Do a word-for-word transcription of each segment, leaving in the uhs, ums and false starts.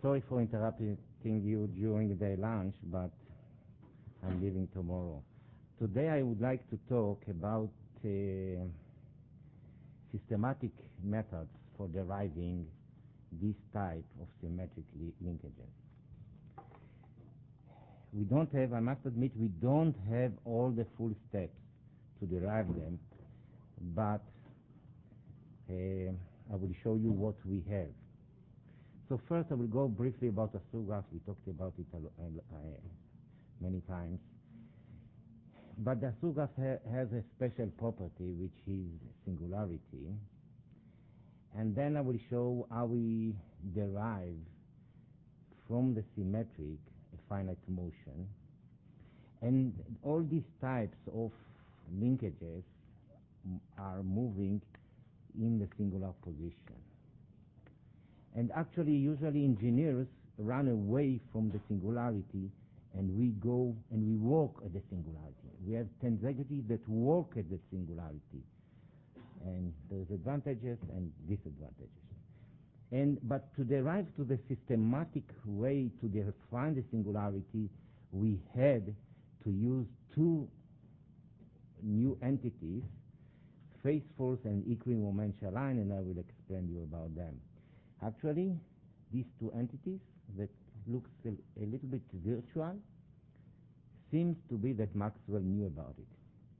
Sorry for interrupting you during the lunch, but I'm leaving tomorrow. Today I would like to talk about uh, systematic methods for deriving this type of symmetric li linkages. We don't have, I must admit, we don't have all the full steps to derive them, but uh, I will show you what we have. So first I will go briefly about Asur graph. We talked about it uh, many times. But the Asur graph ha has a special property, which is singularity. And then I will show how we derive from the symmetric a finite motion. And all these types of linkages are moving in the singular position. And actually, usually engineers run away from the singularity, and we go and we work at the singularity. We have tensegrity that work at the singularity. And there's advantages and disadvantages. And but to derive to the systematic way to define the singularity, we had to use two new entities, phase force and equimomential line, and I will explain you about them. Actually, these two entities that looks a, a little bit virtual seems to be that Maxwell knew about it.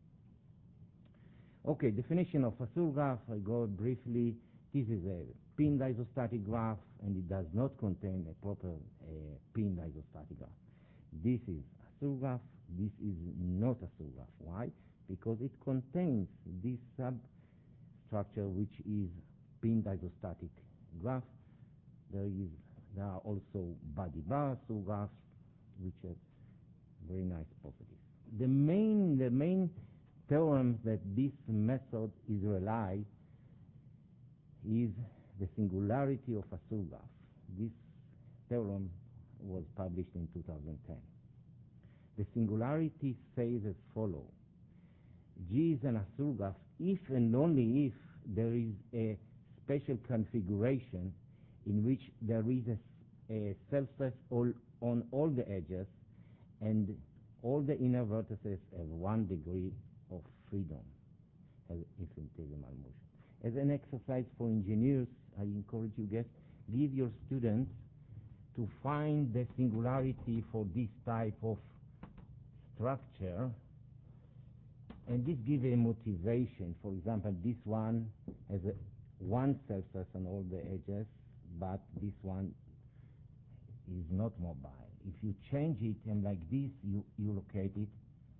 Okay, definition of Asur graph, I go briefly. This is a pinned isostatic graph, and it does not contain a proper uh, pinned isostatic graph. This is Asur graph. This is not Asur graph. Why? Because it contains this substructure, which is pinned isostatic graph. There is there are also body bar Asur graphs, which are very nice properties. The main the main theorem that this method is rely is the singularity of Asur graph. This theorem was published in two thousand ten. The singularity says as follows: G is an Asur graph if and only if there is a special configuration in which there is a, a self-stress all, on all the edges, and all the inner vertices have one degree of freedom as infinitesimal motion. As an exercise for engineers, I encourage you guys, give your students to find the singularity for this type of structure, and this gives a motivation. For example, this one has a one self-stress on all the edges, but this one is not mobile. If you change it and like this you, you locate it,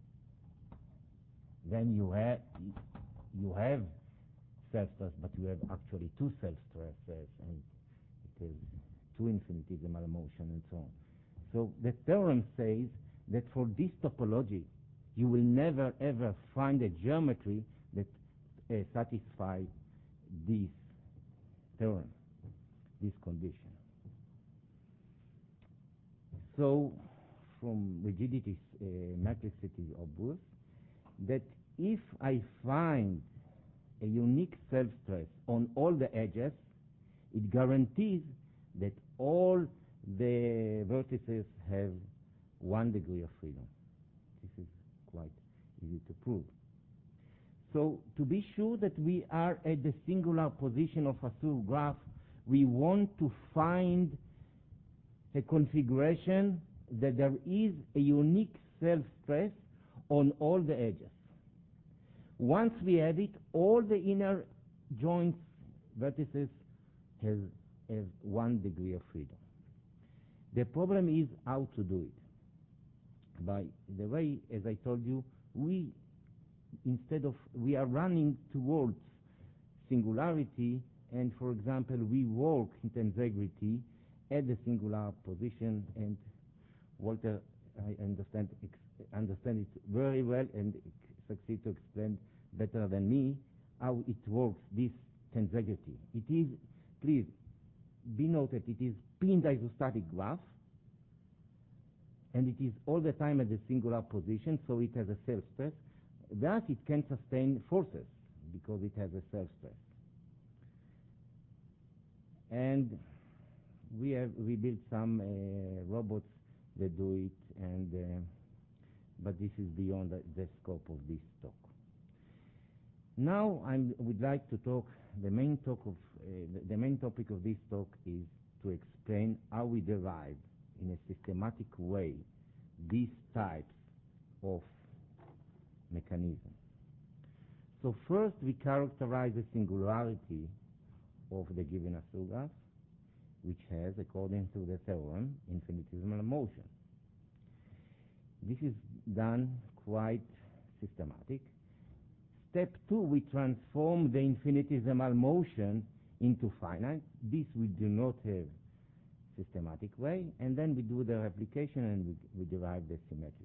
then you have you have self-stress, but you have actually two self-stresses, and it is two infinitesimal motion and so on. So the theorem says that for this topology you will never ever find a geometry that uh, satisfies this theorem, this condition. So from rigidity, uh, matrix, it is obvious that if I find a unique self-stress on all the edges, it guarantees that all the vertices have one degree of freedom. This is quite easy to prove. So to be sure that we are at the singular position of Asur graph, we want to find a configuration that there is a unique self-stress on all the edges. Once we have it, all the inner joints, vertices, has, have one degree of freedom. The problem is how to do it. By the way, as I told you, we instead of we are running towards singularity, and for example, we work in tensegrity at the singular position, and Walter, I understand ex understand it very well and succeed to explain better than me how it works, this tensegrity. It is, please be noted, it is pinned isostatic graph, and it is all the time at the singular position, so it has a self-stress. Thus it can sustain forces because it has a self-stress. And we have we built some uh, robots that do it, and uh, but this is beyond the, the scope of this talk. Now I would like to talk. The main talk of uh, the, the main topic of this talk is to explain how we derive in a systematic way these types of mechanisms. So first we characterize the singularity of the given Asur graph, which has, according to the theorem, infinitesimal motion. This is done quite systematic. Step two, we transform the infinitesimal motion into finite. This we do not have systematic way, and then we do the replication and we, we derive the symmetric.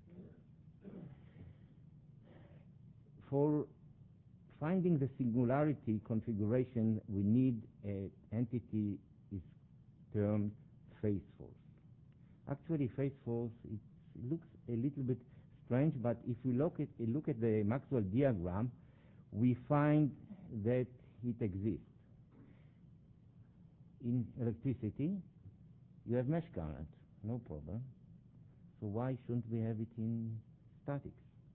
For finding the singularity configuration, we need an entity is termed phase force. Actually, phase force, it looks a little bit strange, but if we look at, look at the Maxwell diagram, we find that it exists. In electricity, you have mesh current, no problem. So why shouldn't we have it in statics?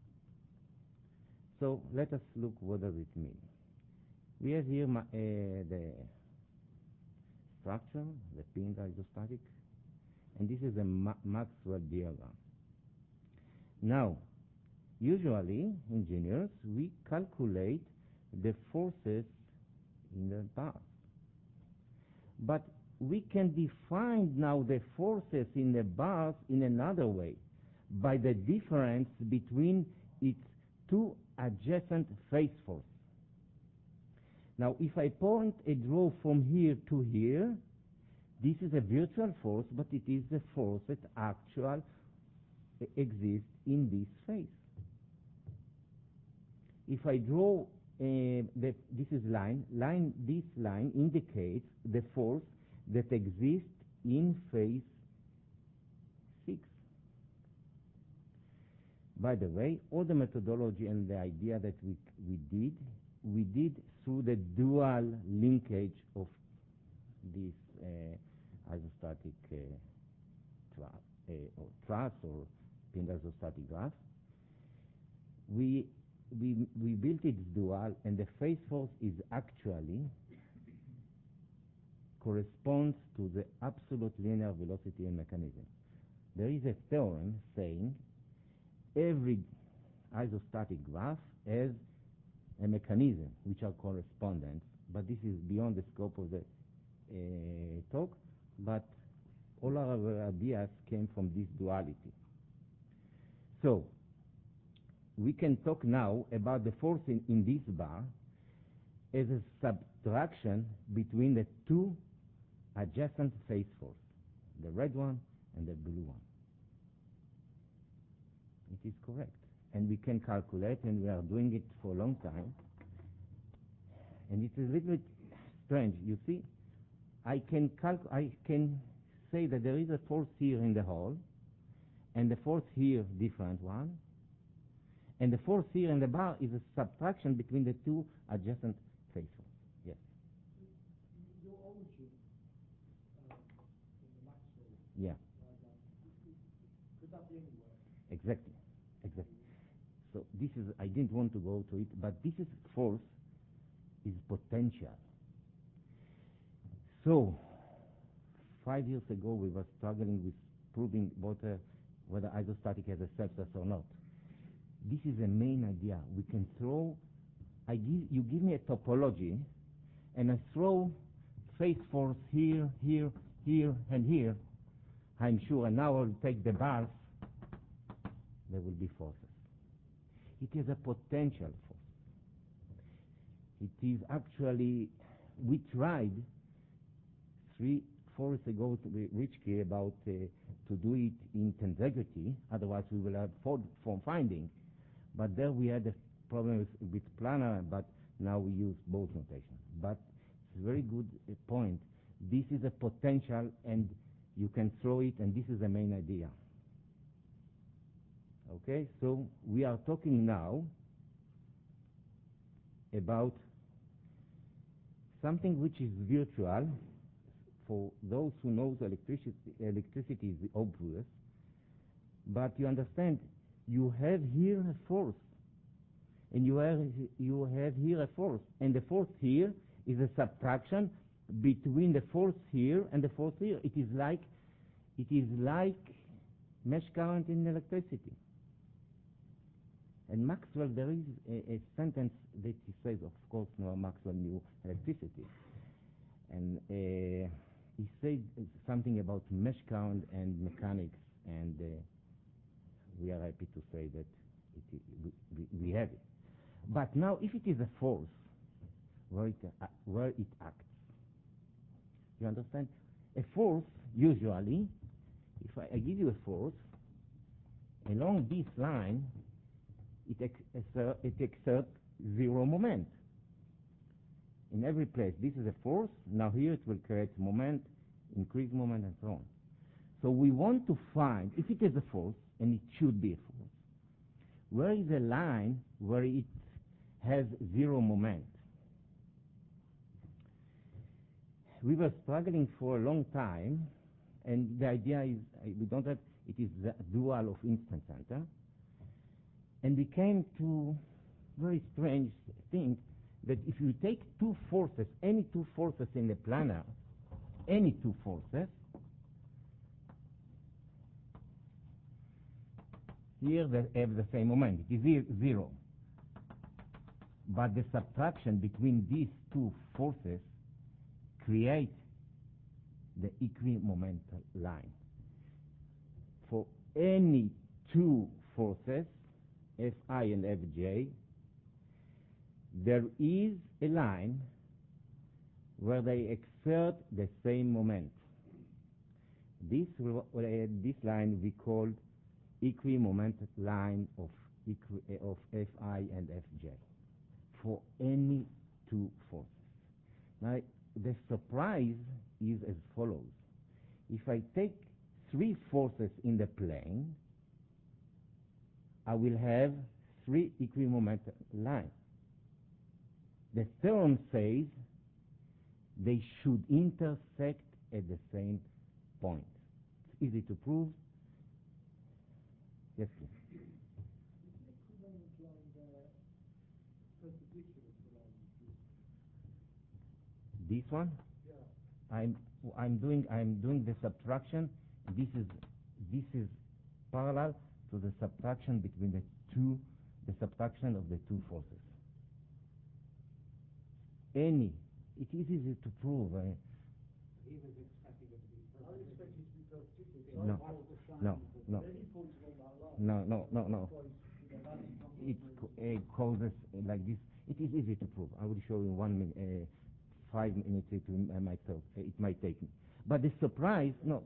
So let us look what does it mean. We have here uh, the structure, the pin isostatic, and this is a Ma Maxwell diagram. Now, usually, engineers, we calculate the forces in the bars. But we can define now the forces in the bars in another way, by the difference between its two adjacent phase forces. Now, if I point a draw from here to here, this is a virtual force, but it is the force that actually exists in this phase. If I draw, uh, the, this is line, line, this line indicates the force that exists in phase six. By the way, all the methodology and the idea that we, we did, we did through the dual linkage of this uh, isostatic uh, tra uh, or truss or pin isostatic graph. We, we, we built it dual, and the phase force is actually corresponds to the absolute linear velocity in mechanism. There is a theorem saying every isostatic graph has a mechanism which are correspondent, but this is beyond the scope of the uh, talk, but all our ideas came from this duality. So, we can talk now about the force in, in this bar as a subtraction between the two adjacent phase force, the red one and the blue one. It is correct. And we can calculate, and we are doing it for a long time. And it's a little bit strange. You see, I can, calc I can say that there is a force here in the hole, and the force here, different one. And the force here in the bar is a subtraction between the two adjacent phase forces. Yes. Your origin uh, in the Maxwell Yeah. diagram, could that be anywhere? Exactly. Exactly. So this is, I didn't want to go to it, but this is force is potential. So, five years ago we were struggling with proving whether, whether isostatic has a self-test or not. This is the main idea. We can throw, I give, you give me a topology, and I throw phase force here, here, here, and here. I'm sure, and now I'll take the bars, there will be forces. It is a potential force. It is actually, we tried three, four years ago to be Richke about uh, to do it in tensegrity, otherwise we will have form finding. But there we had a problem with, with planar, but now we use both notation. But it's a very good uh, point. This is a potential, and you can throw it, and this is the main idea. Okay, so we are talking now about something which is virtual, for those who know electricity, electricity is obvious, but you understand, you have here a force, and you have, you have here a force, and the force here is a subtraction between the force here and the force here. It is like, it is like mesh current in electricity. And Maxwell, there is a, a sentence that he says, of course, no, Maxwell knew electricity. And uh, he said something about mesh current and mechanics, and uh, we are happy to say that it, we, we, we have it. But now, if it is a force, where it, uh, where it acts, you understand? A force, usually, if I, I give you a force, along this line, it, ex exer it exerts zero moment. In every place, this is a force. Now here it will create moment, increase moment, and so on. So we want to find, if it is a force, and it should be a force, where is a line where it has zero moment? We were struggling for a long time, and the idea is, uh, we don't have, it is the dual of instant center, and we came to very strange thing, that if you take two forces, any two forces in the planar, any two forces, here they have the same moment, it is zero. But the subtraction between these two forces create the equimomental line. For any two forces, Fi and Fj, there is a line where they exert the same moment. This, uh, this line we call equimomental line of, equi of Fi and Fj for any two forces. Now, the surprise is as follows. If I take three forces in the plane, I will have three equimomental lines. The theorem says they should intersect at the same point. It's easy to prove. Yes, please. This one? Yeah. I'm I'm doing I'm doing the subtraction. This is this is parallel to the subtraction between the two the subtraction of the two forces. Any it is easy to prove. Uh, He was expecting it to be perfect. I was expecting it to be perfect. No, no, no, Then he points on that line. no, no, no, no. Twice, It uh, causes uh, like this. It is easy to prove. I will show you one minute, uh, five minutes it uh, myself. Uh, it might take me. But the surprise, no.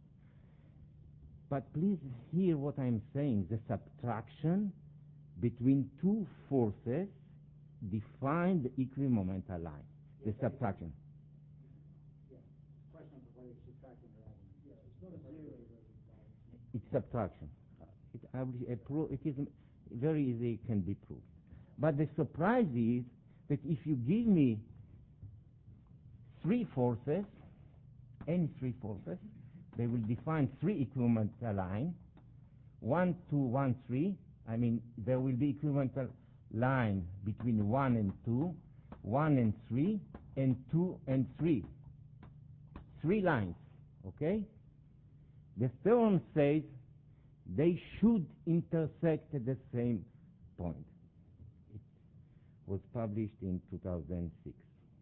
But please hear what I'm saying. The subtraction between two forces define the equimomental line. The subtraction. Yeah. Question of whether it's subtracting or adding. Yeah, it's not a zero. It's subtraction. It, I will, uh, pro it is very easy, it can be proved. But the surprise is that if you give me three forces, any three forces, they will define three equimomental lines, one, two, one, three. I mean, there will be equimomental line between one and two, one and three, and two and three. Three lines, okay? The theorem says they should intersect at the same point. It was published in two thousand six.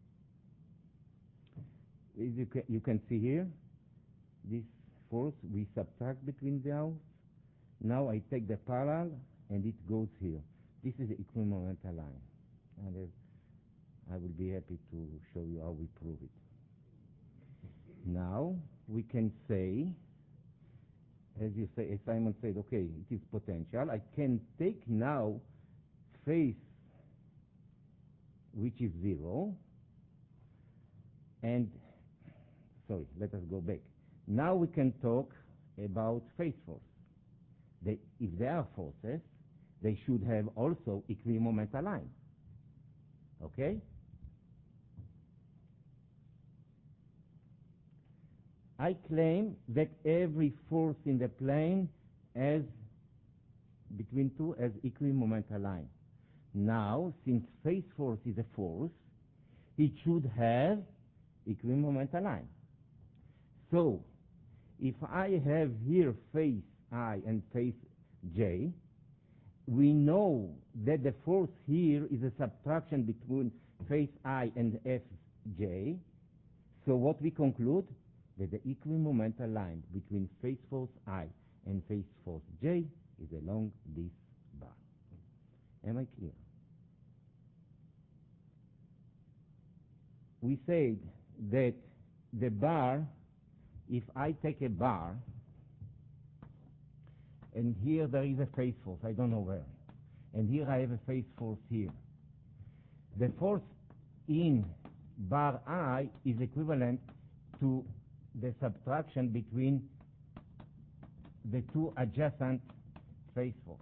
As you, ca you can see here, this force, we subtract between the hours. Now I take the parallel, and it goes here. This is the equimomental line. And uh, I will be happy to show you how we prove it. Now, we can say, as you say, as Simon said, okay, it is potential. I can take now phase, which is zero, and, sorry, let us go back. Now we can talk about phase force. They, if there are forces, they should have also equimomental line. Okay? I claim that every force in the plane has between two as equimomental line. Now, since phase force is a force, it should have equimomental line. So, if I have here phase I and phase J, we know that the force here is a subtraction between phase I and Fj. So what we conclude? That the equimomental line between phase force I and phase force J is along this bar. Am I clear? We said that the bar, if I take a bar, and here there is a phase force, I don't know where, and here I have a phase force here. The force in bar I is equivalent to the subtraction between the two adjacent phase force.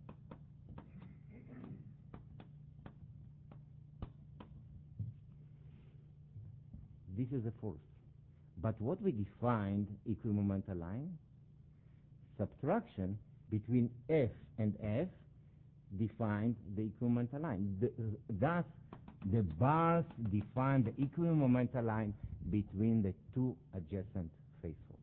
This is a force. But what we defined equimomental line? Subtraction between F and F defined the equimomental line. The, uh, thus, the bars define the equimomental line between the two adjacent phase forces.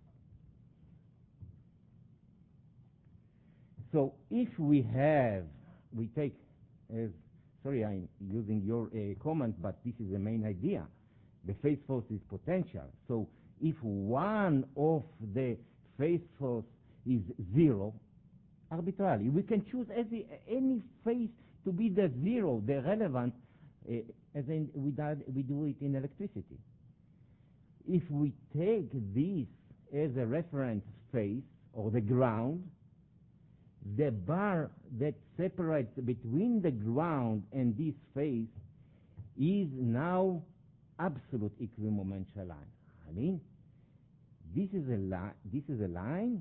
So if we have, we take, as, sorry I'm using your uh, comment, but this is the main idea. The phase force is potential. So if one of the phase force is zero, arbitrarily, we can choose any, any phase to be the zero, the relevant, uh, as in we, did, we do it in electricity. If we take this as a reference phase, or the ground, the bar that separates between the ground and this phase is now absolute equimomental line. I mean, this is a line. This is a line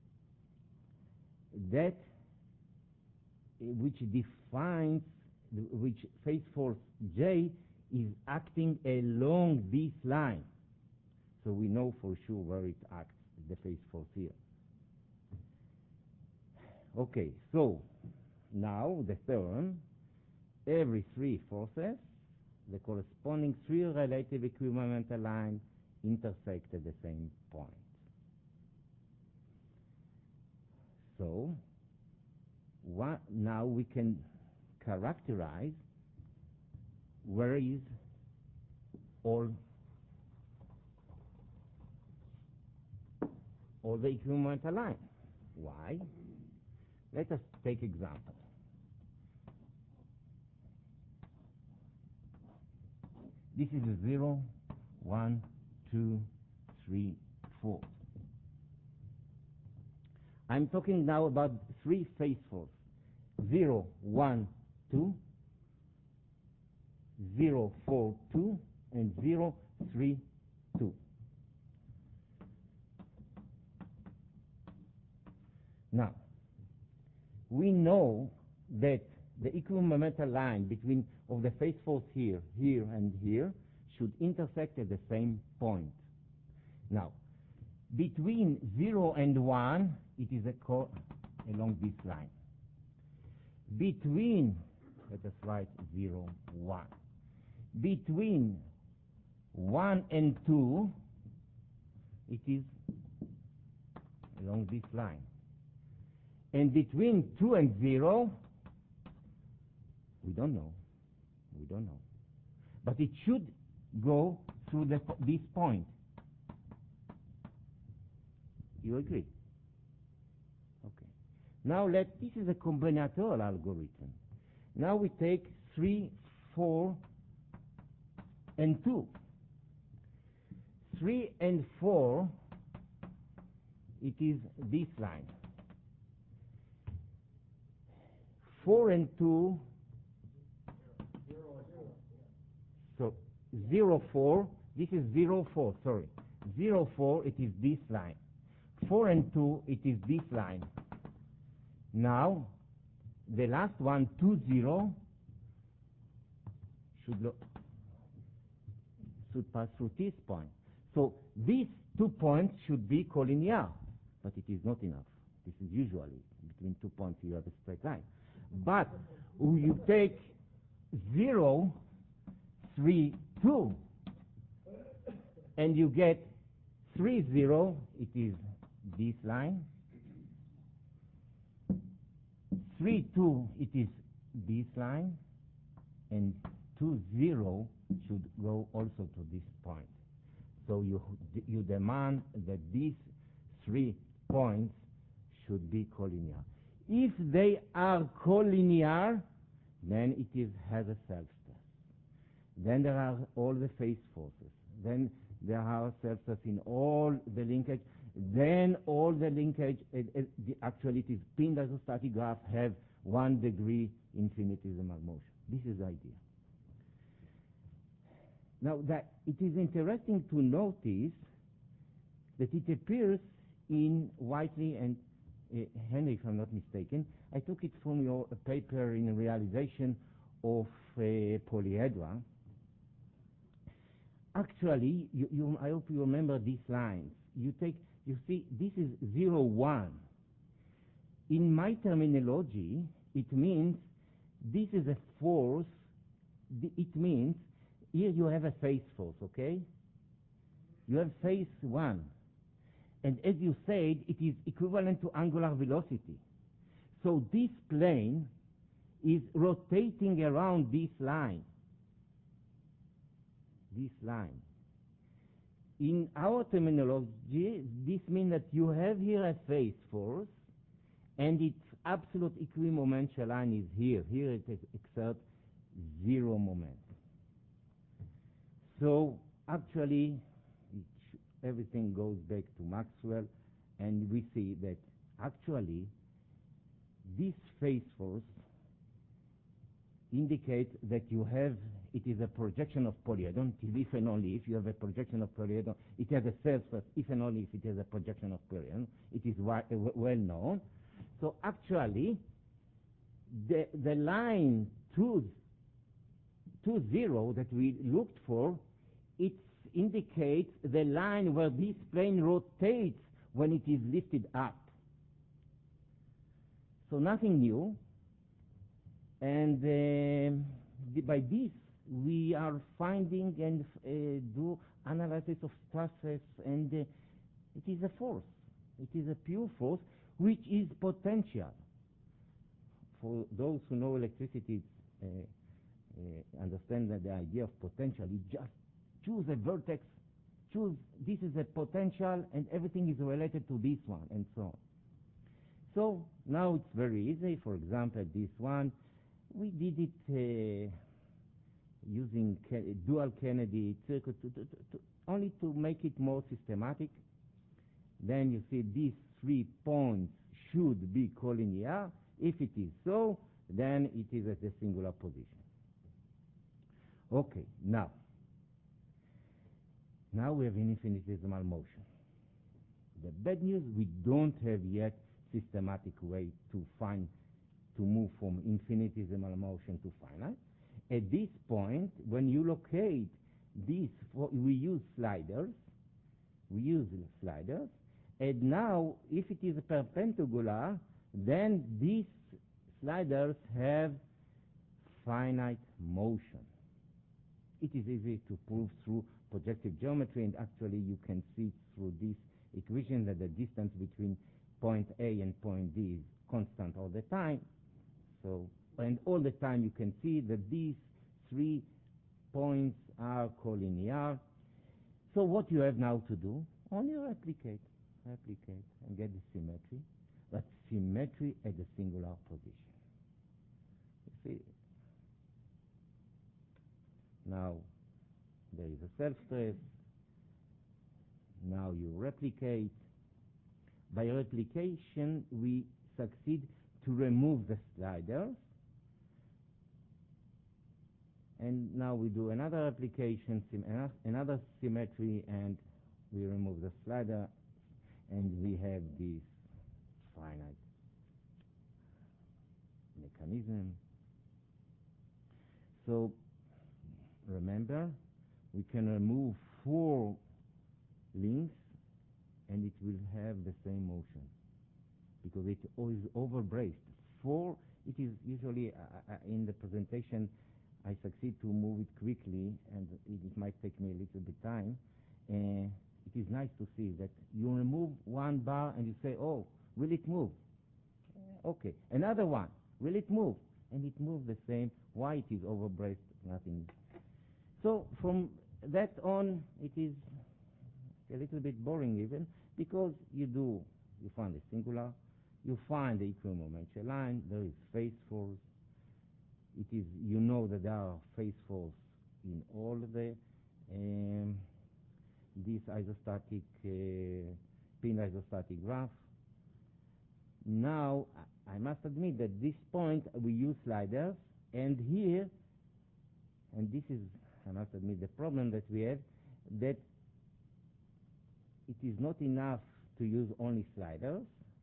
that uh, which defines which phase force J is acting along this line. So we know for sure where it acts, the phase force here. Okay, so now the theorem, every three forces, the corresponding three relative equimomental lines intersect at the same point. So what, now we can characterize where is all all the equimomental line. Why? Let us take example. This is a zero, one, two, three, four. I'm talking now about three phase force. Zero, one, two, zero, four, two, and zero, three, two. Now, we know that the equimomental line between of the phase force here, here, and here should intersect at the same point. Now, between zero and one, it is a co along this line. Between, let us write zero, one. Between one and two, it is along this line. And between two and zero, we don't know. We don't know. But it should go through the, this point. You agree? Okay. Now let, this is a combinatorial algorithm. Now we take three, four, and two. Three and four, it is this line. Four and two, so zero, four, this is zero, four, sorry. Zero, four, it is this line. Four and two, it is this line. Now, the last one, two, zero, should, should pass through this point. So these two points should be collinear, but it is not enough. This is usually between two points you have a straight line. But you take zero, three, two, and you get three, zero, it is this line. three, two, it is this line. And two, zero should go also to this point. So you, you demand that these three points should be collinear. If they are collinear, then it is, has a self-stress. Then there are all the phase forces. Then there are self-stress in all the linkage. Then all the linkage, uh, uh, the, actually it is spin isostatic graph have one degree infinitesimal motion. This is the idea. Now that it is interesting to notice that it appears in Whiteley and uh, Henry, if I'm not mistaken. I took it from your uh, paper in realization of uh, polyhedra. Actually, you, you, I hope you remember these lines. You take, you see, this is zero, one. In my terminology, it means this is a force. It means here you have a phase force, okay? You have phase one. And as you said, it is equivalent to angular velocity. So this plane is rotating around this line. This line. In our terminology, this means that you have here a phase force, and its absolute equimomential line is here. Here it exerts zero moment. So actually, it everything goes back to Maxwell, and we see that actually this phase force indicates that you have, it is a projection of polyhedron. If and only if you have a projection of polyhedron, it has a self-stress. If and only if it has a projection of polyhedron, it is wi uh, well known. So actually, the the line two, two zero that we looked for, it indicates the line where this plane rotates when it is lifted up. So nothing new. And uh, the, by this, we are finding and uh, do analysis of stresses, and uh, it is a force. It is a pure force, which is potential. For those who know electricity, uh, uh, understand that the idea of potential, you just choose a vertex, choose this is a potential, and everything is related to this one, and so on. So now it's very easy. For example, this one, we did it uh, using Ke dual Kennedy circuit to, to, to, only to make it more systematic. Then you see these three points should be collinear. If it is so, then it is at a singular position. Okay, now, now we have an infinitesimal motion. The bad news, we don't have yet systematic way to find to move from infinitesimal motion to finite. At this point, when you locate this, we use sliders, we use sliders, and now if it is perpendicular, then these sliders have finite motion. It is easy to prove through projective geometry, and actually you can see through this equation that the distance between point A and point D is constant all the time. So, and all the time you can see that these three points are collinear. So what you have now to do, only replicate, replicate, and get the symmetry, but symmetry at the singular position. You see, now there is a self-stress. Now you replicate. By replication, we succeed to remove the sliders. And now we do another application, another symmetry, and we remove the slider, and we have this finite mechanism. So remember, we can remove four links, and it will have the same motion because it is overbraced. Four, it is usually uh, uh, in the presentation I succeed to move it quickly, and it, it might take me a little bit time. Uh, it is nice to see that you remove one bar and you say, oh, will it move? Uh, okay, another one, will it move? And it moves the same. Why it is overbraced? Nothing. So from that on, it is a little bit boring even, because you do, you find the singular, you find the equimomental line, there is phase force. It is, you know that there are phase force in all the um, this isostatic, uh, pin isostatic graph. Now, I, I must admit that this point we use sliders, and here, and this is, I must admit, the problem that we have, that it is not enough to use only sliders.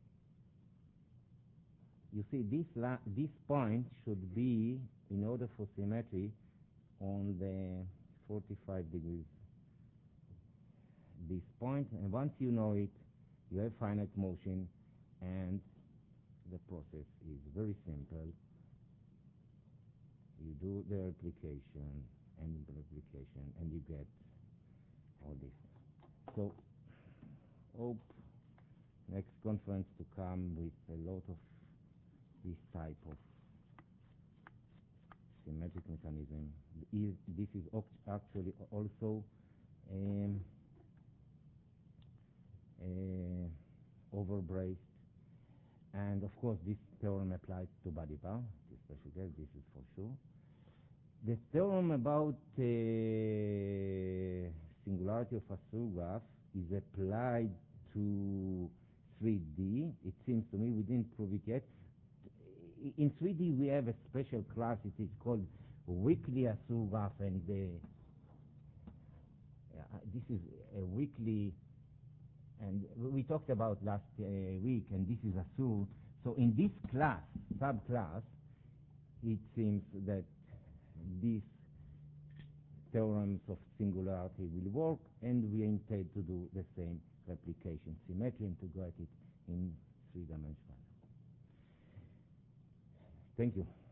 You see, this, la this point should be, in order for symmetry, on the forty-five degrees. This point, and once you know it, you have finite motion, and the process is very simple. You do the replication and the replication, and you get all this. So, hope next conference to come with a lot of this type of symmetric mechanism. Is, this is actually also um, uh, overbraced, and of course this theorem applies to body bar, to special case, this is for sure. The theorem about uh, singularity of a surgraph is applied to three D. It seems to me we didn't prove it yet. In three D we have a special class, it is called weakly surgraph, and uh, uh, this is a weakly, and we talked about last uh, week, and this is a sur. So in this class, subclass, it seems that these theorems of singularity will work, and we intend to do the same replication, symmetry, and to get it in three dimensional. Thank you.